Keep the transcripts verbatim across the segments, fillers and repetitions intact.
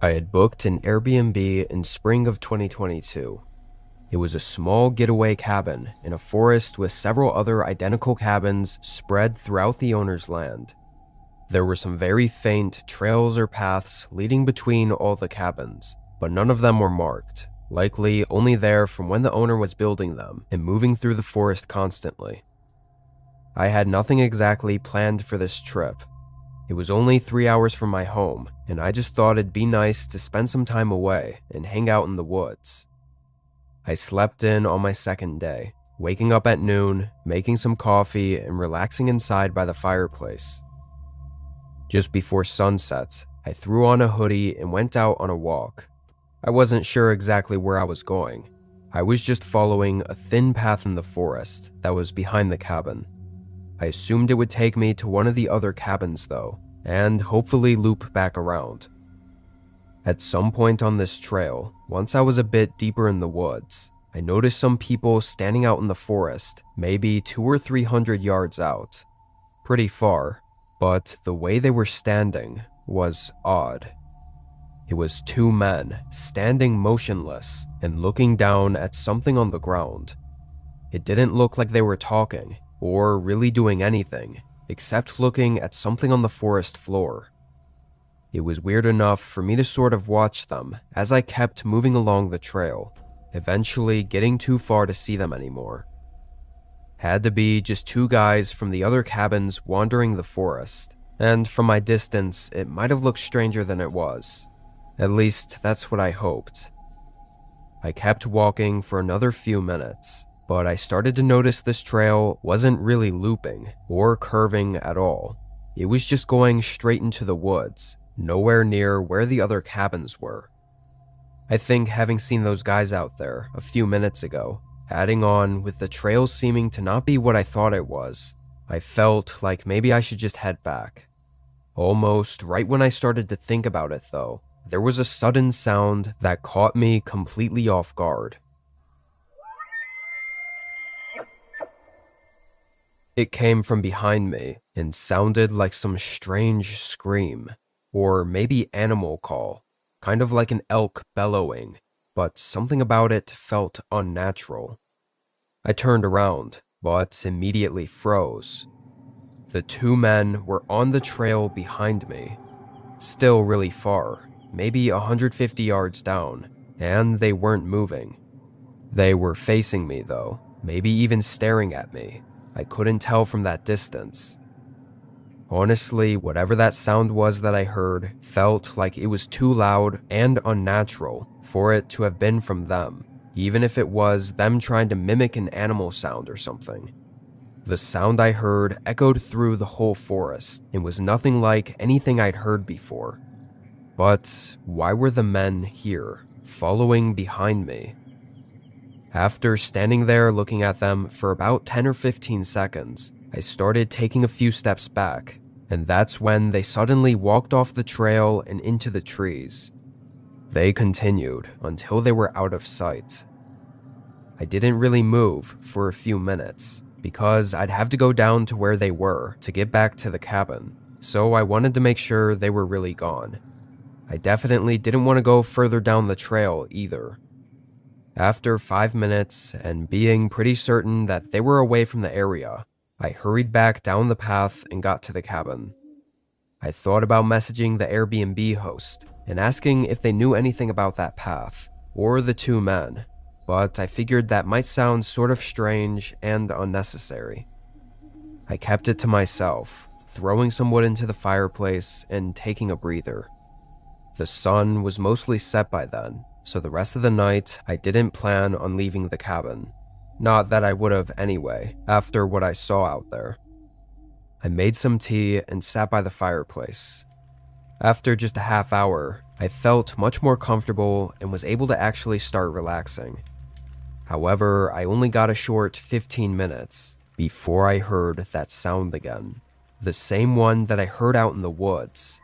I had booked an Airbnb in spring of twenty twenty-two. It was a small getaway cabin in a forest with several other identical cabins spread throughout the owner's land. There were some very faint trails or paths leading between all the cabins, but none of them were marked, likely only there from when the owner was building them and moving through the forest constantly. I had nothing exactly planned for this trip. It was only three hours from my home, and I just thought it'd be nice to spend some time away and hang out in the woods. I slept in on my second day, waking up at noon, making some coffee, and relaxing inside by the fireplace. Just before sunset, I threw on a hoodie and went out on a walk. I wasn't sure exactly where I was going. I was just following a thin path in the forest that was behind the cabin. I assumed it would take me to one of the other cabins though, and hopefully loop back around. At some point on this trail, once I was a bit deeper in the woods, I noticed some people standing out in the forest, maybe two or three hundred yards out. Pretty far, but the way they were standing was odd. It was two men standing motionless and looking down at something on the ground. It didn't look like they were talking or really doing anything, except looking at something on the forest floor. It was weird enough for me to sort of watch them as I kept moving along the trail, eventually getting too far to see them anymore. Had to be just two guys from the other cabins wandering the forest, and from my distance, it might have looked stranger than it was. At least, that's what I hoped. I kept walking for another few minutes, but I started to notice this trail wasn't really looping or curving at all. It was just going straight into the woods, nowhere near where the other cabins were. I think having seen those guys out there a few minutes ago, adding on with the trail seeming to not be what I thought it was, I felt like maybe I should just head back. Almost right when I started to think about it though, there was a sudden sound that caught me completely off guard. It came from behind me and sounded like some strange scream, or maybe animal call, kind of like an elk bellowing, but something about it felt unnatural. I turned around, but immediately froze. The two men were on the trail behind me, still really far, maybe one hundred fifty yards down, and they weren't moving. They were facing me though, maybe even staring at me. I couldn't tell from that distance. Honestly, whatever that sound was that I heard felt like it was too loud and unnatural for it to have been from them, even if it was them trying to mimic an animal sound or something. The sound I heard echoed through the whole forest and was nothing like anything I'd heard before. But why were the men here, following behind me? After standing there looking at them for about ten or fifteen seconds, I started taking a few steps back, and that's when they suddenly walked off the trail and into the trees. They continued until they were out of sight. I didn't really move for a few minutes, because I'd have to go down to where they were to get back to the cabin, so I wanted to make sure they were really gone. I definitely didn't want to go further down the trail either. After five minutes, and being pretty certain that they were away from the area, I hurried back down the path and got to the cabin. I thought about messaging the Airbnb host and asking if they knew anything about that path, or the two men, but I figured that might sound sort of strange and unnecessary. I kept it to myself, throwing some wood into the fireplace and taking a breather. The sun was mostly set by then, so the rest of the night I didn't plan on leaving the cabin. Not that I would have anyway, after what I saw out there. I made some tea and sat by the fireplace. After just a half hour, I felt much more comfortable and was able to actually start relaxing. However, I only got a short fifteen minutes before I heard that sound again. The same one that I heard out in the woods.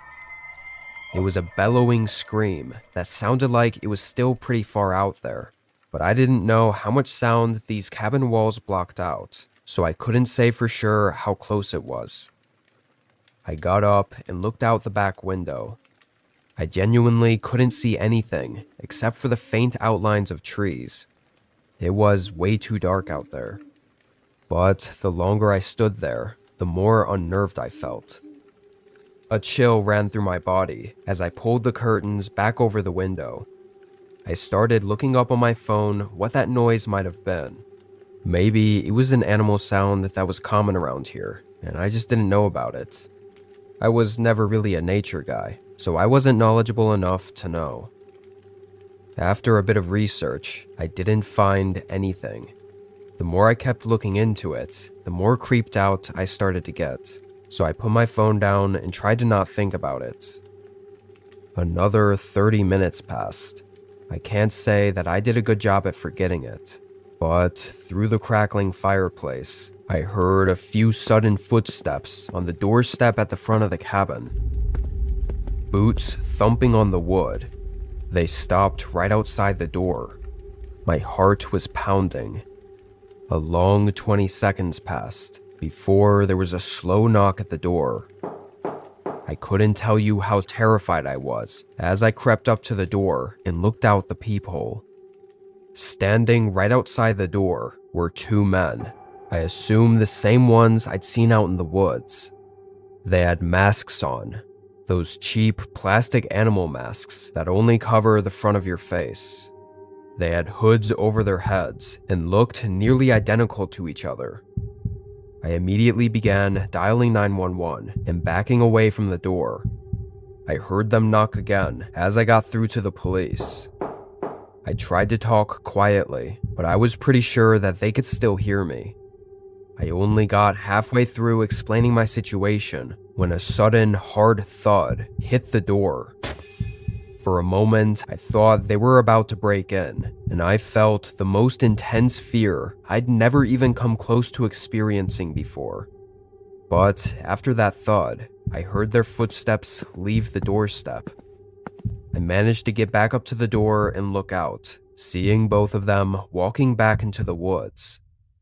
It was a bellowing scream that sounded like it was still pretty far out there, but I didn't know how much sound these cabin walls blocked out, so I couldn't say for sure how close it was. I got up and looked out the back window. I genuinely couldn't see anything except for the faint outlines of trees. It was way too dark out there. But the longer I stood there, the more unnerved I felt. A chill ran through my body as I pulled the curtains back over the window. I started looking up on my phone what that noise might have been. Maybe it was an animal sound that was common around here, and I just didn't know about it. I was never really a nature guy, so I wasn't knowledgeable enough to know. After a bit of research, I didn't find anything. The more I kept looking into it, the more creeped out I started to get, so I put my phone down and tried to not think about it. Another thirty minutes passed. I can't say that I did a good job at forgetting it, but through the crackling fireplace, I heard a few sudden footsteps on the doorstep at the front of the cabin. Boots thumping on the wood. They stopped right outside the door. My heart was pounding. A long twenty seconds passed before there was a slow knock at the door. I couldn't tell you how terrified I was as I crept up to the door and looked out the peephole. Standing right outside the door were two men. I assume the same ones I'd seen out in the woods. They had masks on, those cheap plastic animal masks that only cover the front of your face. They had hoods over their heads and looked nearly identical to each other. I immediately began dialing nine one one and backing away from the door. I heard them knock again as I got through to the police. I tried to talk quietly, but I was pretty sure that they could still hear me. I only got halfway through explaining my situation when a sudden hard thud hit the door. For a moment, I thought they were about to break in, and I felt the most intense fear I'd never even come close to experiencing before. But after that thud, I heard their footsteps leave the doorstep. I managed to get back up to the door and look out, seeing both of them walking back into the woods.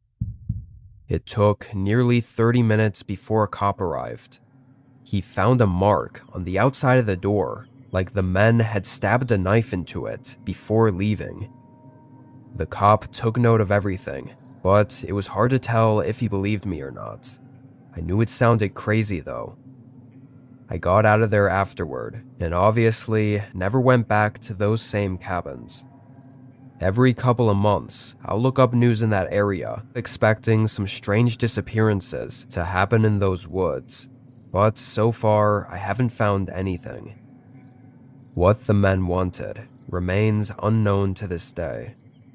It took nearly thirty minutes before a cop arrived. He found a mark on the outside of the door, like the men had stabbed a knife into it before leaving. The cop took note of everything, but it was hard to tell if he believed me or not. I knew it sounded crazy though. I got out of there afterward, and obviously never went back to those same cabins. Every couple of months, I'll look up news in that area, expecting some strange disappearances to happen in those woods, but so far I haven't found anything. What the men wanted remains unknown to this day.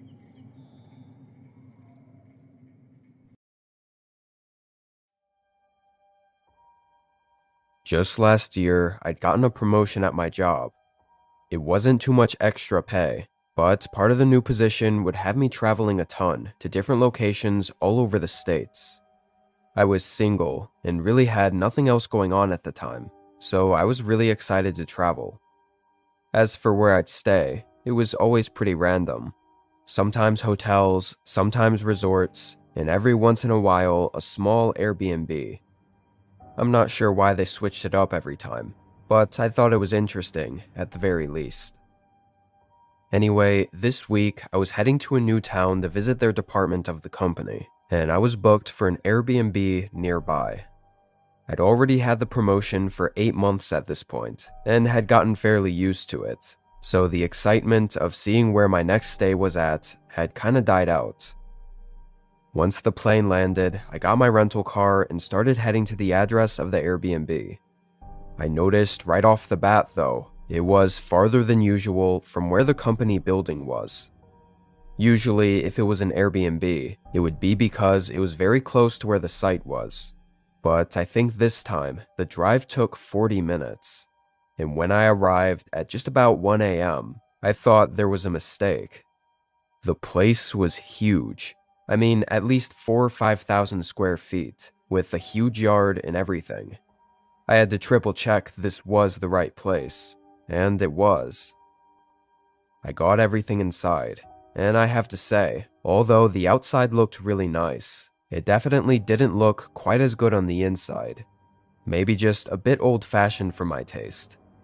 Just last year, I'd gotten a promotion at my job. It wasn't too much extra pay, but part of the new position would have me traveling a ton to different locations all over the States. I was single and really had nothing else going on at the time, so I was really excited to travel. As for where I'd stay, it was always pretty random. Sometimes hotels, sometimes resorts, and every once in a while a small Airbnb. I'm not sure why they switched it up every time, but I thought it was interesting at the very least. Anyway, this week I was heading to a new town to visit their department of the company, and I was booked for an Airbnb nearby. I'd already had the promotion for eight months at this point, and had gotten fairly used to it, so the excitement of seeing where my next stay was at had kinda died out. Once the plane landed, I got my rental car and started heading to the address of the Airbnb. I noticed right off the bat, though, it was farther than usual from where the company building was. Usually, if it was an Airbnb, it would be because it was very close to where the site was. But I think this time, the drive took forty minutes. And when I arrived at just about one a m, I thought there was a mistake. The place was huge. I mean, at least four or five thousand square feet, with a huge yard and everything. I had to triple check this was the right place, and it was. I got everything inside, and I have to say, although the outside looked really nice, it definitely didn't look quite as good on the inside. Maybe just a bit old-fashioned for my taste.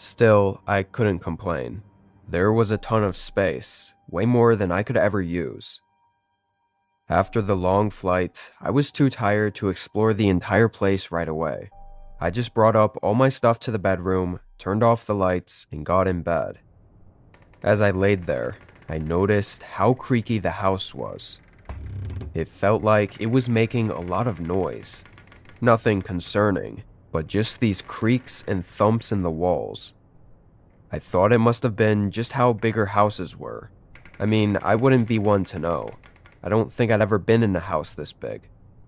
Still, I couldn't complain. There was a ton of space, way more than I could ever use. After the long flight, I was too tired to explore the entire place right away. I just brought up all my stuff to the bedroom, turned off the lights, and got in bed. As I laid there, I noticed how creaky the house was. It felt like it was making a lot of noise. Nothing concerning, but just these creaks and thumps in the walls. I thought it must have been just how bigger houses were. I mean, I wouldn't be one to know. I don't think I'd ever been in a house this big.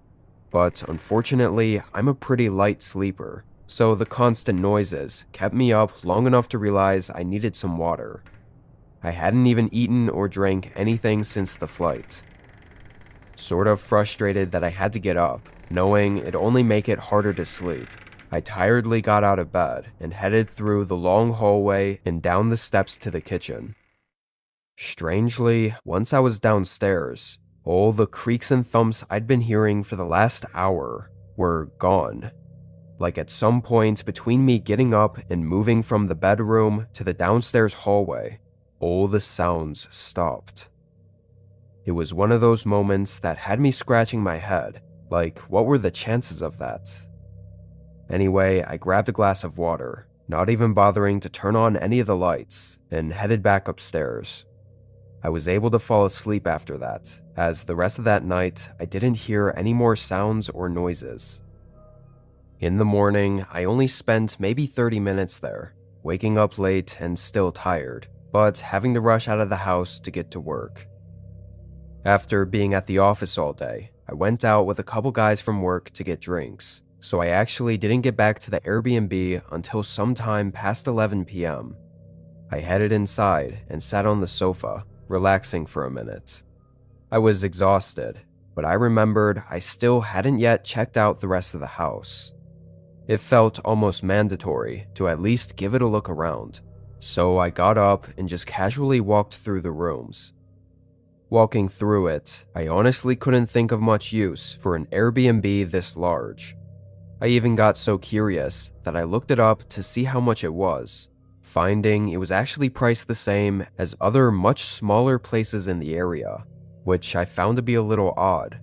But unfortunately, I'm a pretty light sleeper, so the constant noises kept me up long enough to realize I needed some water. I hadn't even eaten or drank anything since the flight. Sort of frustrated that I had to get up, knowing it'd only make it harder to sleep, I tiredly got out of bed and headed through the long hallway and down the steps to the kitchen. Strangely, once I was downstairs, all the creaks and thumps I'd been hearing for the last hour were gone. Like at some point between me getting up and moving from the bedroom to the downstairs hallway, all the sounds stopped. It was one of those moments that had me scratching my head, like what were the chances of that? Anyway, I grabbed a glass of water, not even bothering to turn on any of the lights, and headed back upstairs. I was able to fall asleep after that, as the rest of that night I didn't hear any more sounds or noises. In the morning, I only spent maybe thirty minutes there, waking up late and still tired, but having to rush out of the house to get to work. After being at the office all day, I went out with a couple guys from work to get drinks, so I actually didn't get back to the Airbnb until sometime past eleven p m I headed inside and sat on the sofa, relaxing for a minute. I was exhausted, but I remembered I still hadn't yet checked out the rest of the house. It felt almost mandatory to at least give it a look around, so I got up and just casually walked through the rooms. Walking through it, I honestly couldn't think of much use for an Airbnb this large. I even got so curious that I looked it up to see how much it was, finding it was actually priced the same as other much smaller places in the area, which I found to be a little odd.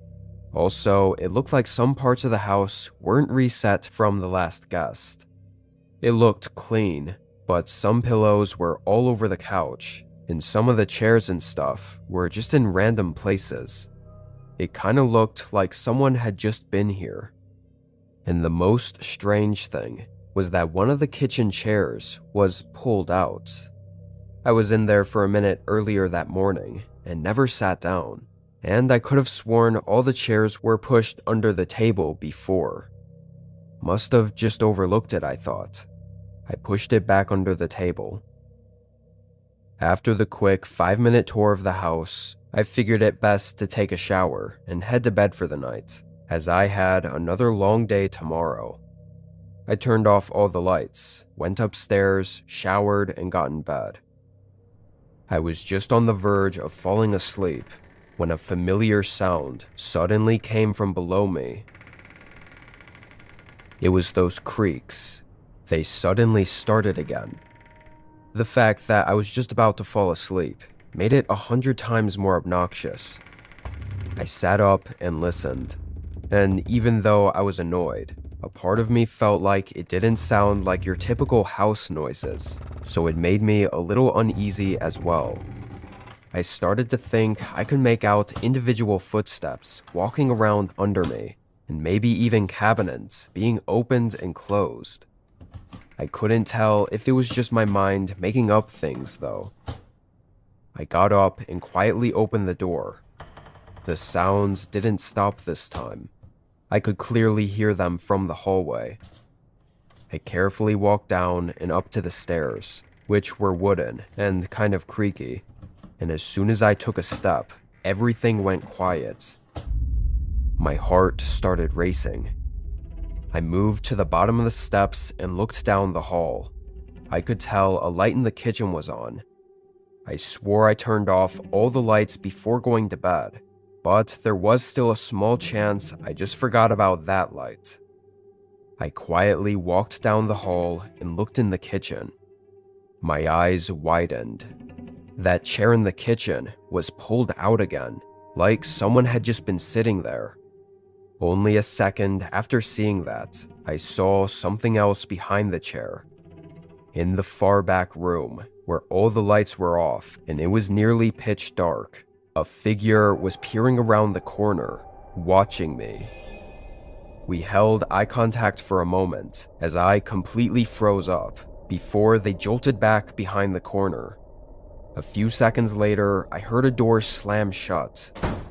Also, it looked like some parts of the house weren't reset from the last guest. It looked clean, but some pillows were all over the couch, and some of the chairs and stuff were just in random places. It kinda looked like someone had just been here. And the most strange thing was that one of the kitchen chairs was pulled out. I was in there for a minute earlier that morning and never sat down, and I could have sworn all the chairs were pushed under the table before. Must have just overlooked it, I thought. I pushed it back under the table. After the quick five-minute tour of the house, I figured it best to take a shower and head to bed for the night, as I had another long day tomorrow. I turned off all the lights, went upstairs, showered, and got in bed. I was just on the verge of falling asleep when a familiar sound suddenly came from below me. It was those creaks. They suddenly started again. The fact that I was just about to fall asleep made it a hundred times more obnoxious. I sat up and listened, and even though I was annoyed, a part of me felt like it didn't sound like your typical house noises, so it made me a little uneasy as well. I started to think I could make out individual footsteps walking around under me, and maybe even cabinets being opened and closed. I couldn't tell if it was just my mind making up things, though. I got up and quietly opened the door. The sounds didn't stop this time. I could clearly hear them from the hallway. I carefully walked down and up to the stairs, which were wooden and kind of creaky, and as soon as I took a step, everything went quiet. My heart started racing. I moved to the bottom of the steps and looked down the hall. I could tell a light in the kitchen was on. I swore I turned off all the lights before going to bed, but there was still a small chance I just forgot about that light. I quietly walked down the hall and looked in the kitchen. My eyes widened. That chair in the kitchen was pulled out again, like someone had just been sitting there. Only a second after seeing that, I saw something else behind the chair. In the far back room, where all the lights were off and it was nearly pitch dark, a figure was peering around the corner, watching me. We held eye contact for a moment as I completely froze up before they jolted back behind the corner. A few seconds later, I heard a door slam shut.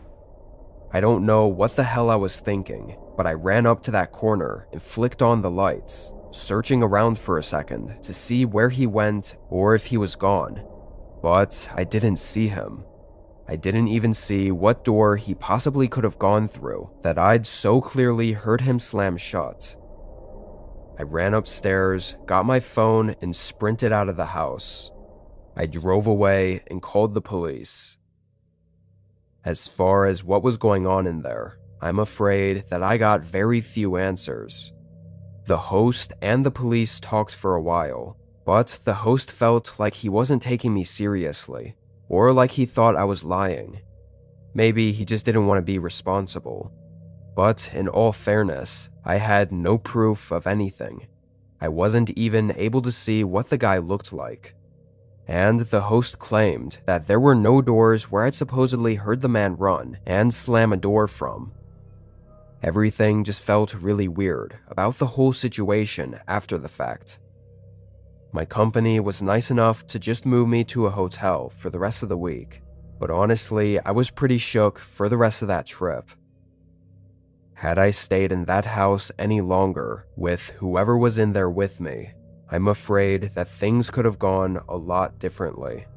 I don't know what the hell I was thinking, but I ran up to that corner and flicked on the lights, searching around for a second to see where he went or if he was gone. But I didn't see him. I didn't even see what door he possibly could have gone through that I'd so clearly heard him slam shut. I ran upstairs, got my phone, and sprinted out of the house. I drove away and called the police. As far as what was going on in there, I'm afraid that I got very few answers. The host and the police talked for a while, but the host felt like he wasn't taking me seriously, or like he thought I was lying. Maybe he just didn't want to be responsible. But in all fairness, I had no proof of anything. I wasn't even able to see what the guy looked like. And the host claimed that there were no doors where I'd supposedly heard the man run and slam a door from. Everything just felt really weird about the whole situation after the fact. My company was nice enough to just move me to a hotel for the rest of the week, but honestly, I was pretty shook for the rest of that trip. Had I stayed in that house any longer with whoever was in there with me, I'm afraid that things could have gone a lot differently.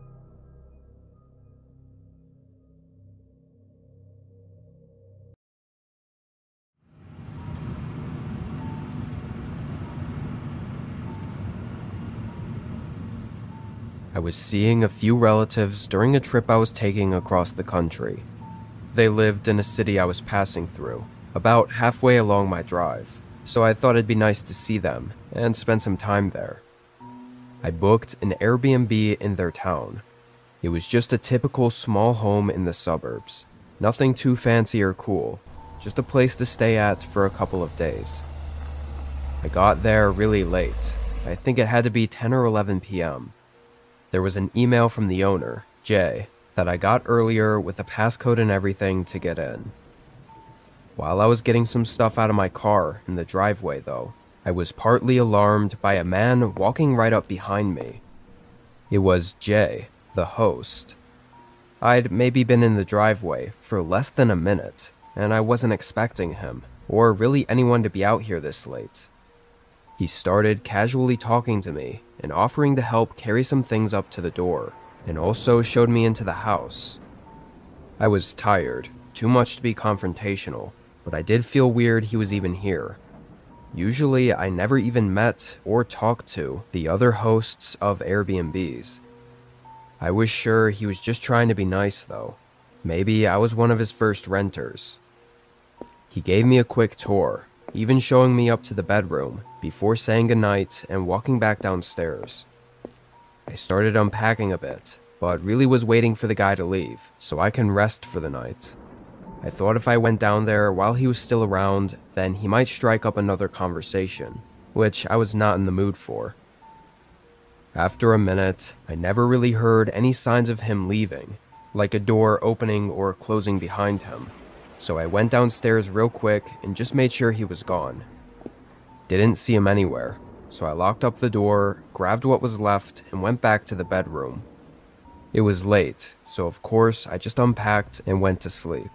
I was seeing a few relatives during a trip I was taking across the country. They lived in a city I was passing through, about halfway along my drive, so I thought it'd be nice to see them and spend some time there. I booked an Airbnb in their town. It was just a typical small home in the suburbs, nothing too fancy or cool, just a place to stay at for a couple of days. I got there really late. I think it had to be ten or eleven p m There was an email from the owner, Jay, that I got earlier with a passcode and everything to get in. While I was getting some stuff out of my car in the driveway, though, I was partly alarmed by a man walking right up behind me. It was Jay, the host. I'd maybe been in the driveway for less than a minute, and I wasn't expecting him, or really anyone to be out here this late. He started casually talking to me and offering to help carry some things up to the door, and also showed me into the house. I was tired, too much to be confrontational, but I did feel weird he was even here. Usually, I never even met or talked to the other hosts of Airbnbs. I was sure he was just trying to be nice, though. Maybe I was one of his first renters. He gave me a quick tour, even showing me up to the bedroom before saying goodnight and walking back downstairs. I started unpacking a bit, but really was waiting for the guy to leave so I can rest for the night. I thought if I went down there while he was still around, then he might strike up another conversation, which I was not in the mood for. After a minute, I never really heard any signs of him leaving, like a door opening or closing behind him, so I went downstairs real quick and just made sure he was gone. Didn't see him anywhere, so I locked up the door, grabbed what was left, and went back to the bedroom. It was late, so of course I just unpacked and went to sleep.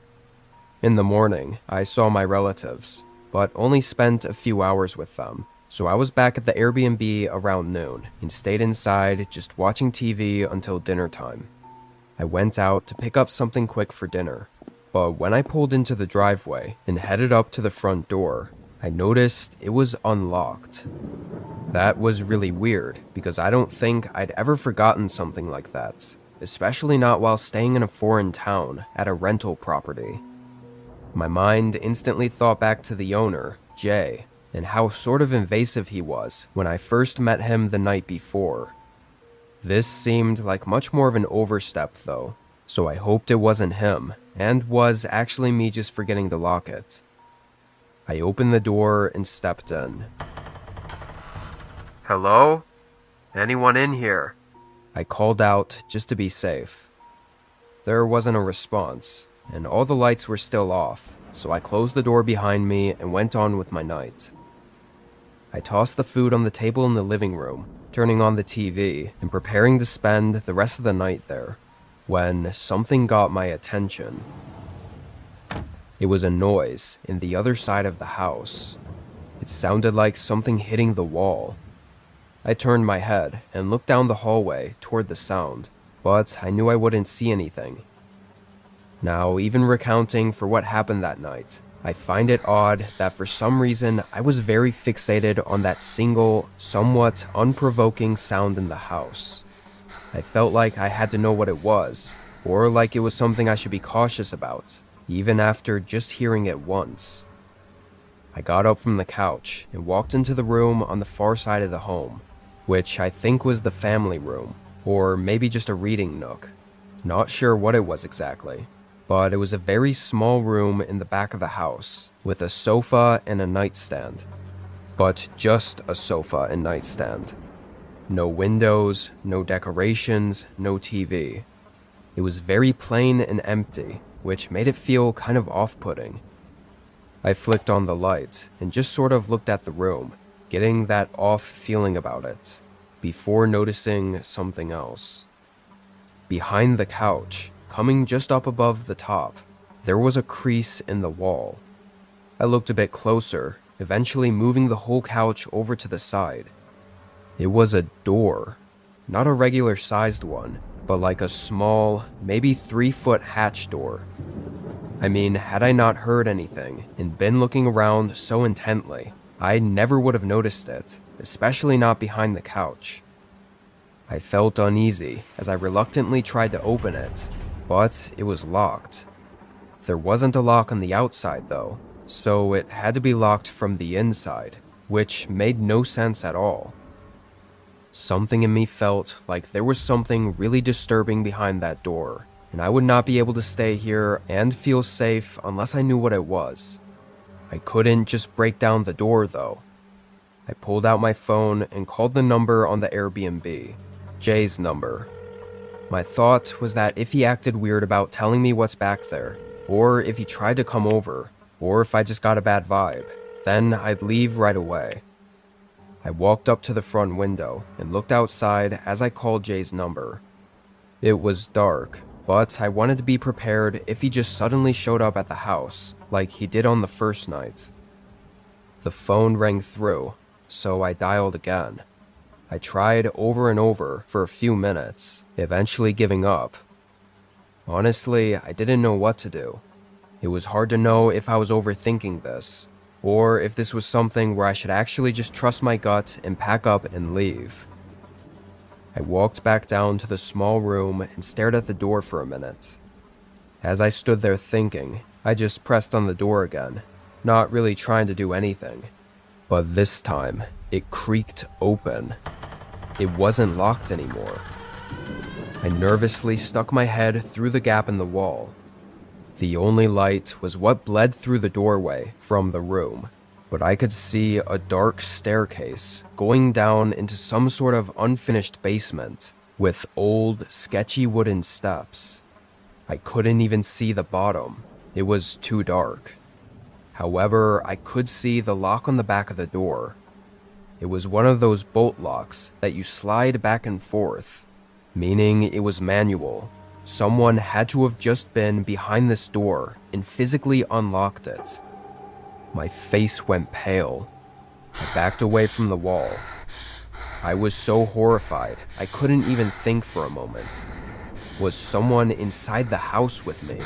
In the morning, I saw my relatives, but only spent a few hours with them, so I was back at the Airbnb around noon and stayed inside just watching T V until dinner time. I went out to pick up something quick for dinner, but when I pulled into the driveway and headed up to the front door, I noticed it was unlocked. That was really weird because I don't think I'd ever forgotten something like that, especially not while staying in a foreign town at a rental property. My mind instantly thought back to the owner, Jay, and how sort of invasive he was when I first met him the night before. This seemed like much more of an overstep though, so I hoped it wasn't him, and was actually me just forgetting to lock it. I opened the door and stepped in. "Hello? Anyone in here?" I called out just to be safe. There wasn't a response, and all the lights were still off, so I closed the door behind me and went on with my night. I tossed the food on the table in the living room, turning on the T V and preparing to spend the rest of the night there, when something got my attention. It was a noise in the other side of the house. It sounded like something hitting the wall. I turned my head and looked down the hallway toward the sound, but I knew I wouldn't see anything. Now, even recounting for what happened that night, I find it odd that for some reason I was very fixated on that single, somewhat unprovoking sound in the house. I felt like I had to know what it was, or like it was something I should be cautious about, even after just hearing it once. I got up from the couch and walked into the room on the far side of the home, which I think was the family room, or maybe just a reading nook. Not sure what it was exactly, but it was a very small room in the back of the house, with a sofa and a nightstand. But just a sofa and nightstand. No windows, no decorations, no T V. It was very plain and empty, which made it feel kind of off-putting. I flicked on the light and just sort of looked at the room, getting that off feeling about it, before noticing something else. Behind the couch, coming just up above the top, there was a crease in the wall. I looked a bit closer, eventually moving the whole couch over to the side. It was a door, not a regular sized one, but like a small, maybe three foot hatch door. I mean, had I not heard anything and been looking around so intently, I never would have noticed it, especially not behind the couch. I felt uneasy as I reluctantly tried to open it, but it was locked. There wasn't a lock on the outside though, so it had to be locked from the inside, which made no sense at all. Something in me felt like there was something really disturbing behind that door, and I would not be able to stay here and feel safe unless I knew what it was. I couldn't just break down the door though. I pulled out my phone and called the number on the Airbnb, Jay's number. My thought was that if he acted weird about telling me what's back there, or if he tried to come over, or if I just got a bad vibe, then I'd leave right away. I walked up to the front window and looked outside as I called Jay's number. It was dark, but I wanted to be prepared if he just suddenly showed up at the house, like he did on the first night. The phone rang through, so I dialed again. I tried over and over for a few minutes, eventually giving up. Honestly, I didn't know what to do. It was hard to know if I was overthinking this, or if this was something where I should actually just trust my gut and pack up and leave. I walked back down to the small room and stared at the door for a minute. As I stood there thinking, I just pressed on the door again, not really trying to do anything. But this time, it creaked open. It wasn't locked anymore. I nervously stuck my head through the gap in the wall. The only light was what bled through the doorway from the room, but I could see a dark staircase going down into some sort of unfinished basement with old, sketchy wooden steps. I couldn't even see the bottom. It was too dark. However, I could see the lock on the back of the door. It was one of those bolt locks that you slide back and forth, meaning it was manual. Someone had to have just been behind this door and physically unlocked it. My face went pale. I backed away from the wall. I was so horrified, I couldn't even think for a moment. Was someone inside the house with me?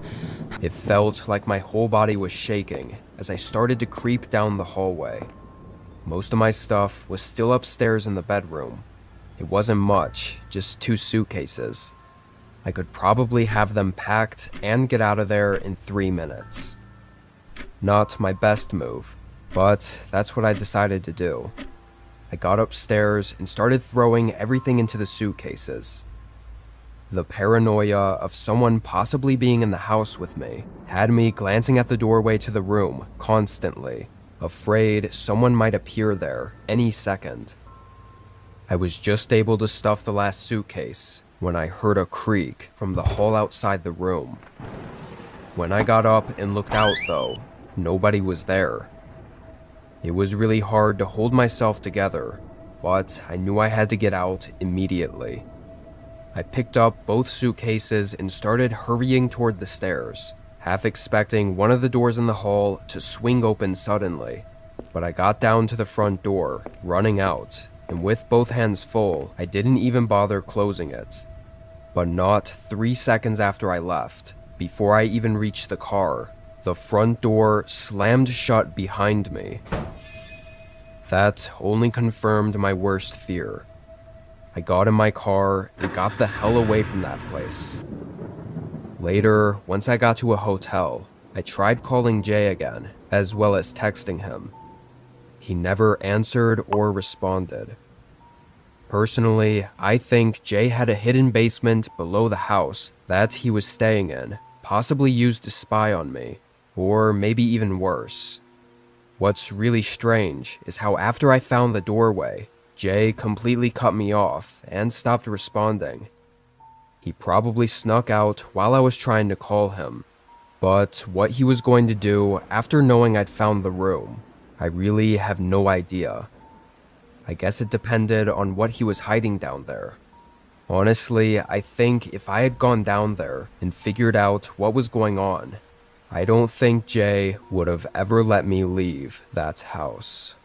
It felt like my whole body was shaking as I started to creep down the hallway. Most of my stuff was still upstairs in the bedroom. It wasn't much, just two suitcases. I could probably have them packed and get out of there in three minutes. Not my best move, But that's what I decided to do. I got upstairs and started throwing everything into the suitcases. The paranoia of someone possibly being in the house with me had me glancing at the doorway to the room constantly, afraid someone might appear there any second. I was just able to stuff the last suitcase when I heard a creak from the hall outside the room. When I got up and looked out, though, nobody was there. It was really hard to hold myself together, but I knew I had to get out immediately. I picked up both suitcases and started hurrying toward the stairs, half expecting one of the doors in the hall to swing open suddenly. But I got down to the front door, running out, and with both hands full, I didn't even bother closing it. But not three seconds after I left, before I even reached the car, the front door slammed shut behind me. That only confirmed my worst fear. I got in my car and got the hell away from that place. Later, once I got to a hotel, I tried calling Jay again, as well as texting him. He never answered or responded. Personally, I think Jay had a hidden basement below the house that he was staying in, possibly used to spy on me, or maybe even worse. What's really strange is how after I found the doorway, Jay completely cut me off and stopped responding. He probably snuck out while I was trying to call him, but what he was going to do after knowing I'd found the room, I really have no idea. I guess it depended on what he was hiding down there. Honestly, I think if I had gone down there and figured out what was going on, I don't think Jay would have ever let me leave that house.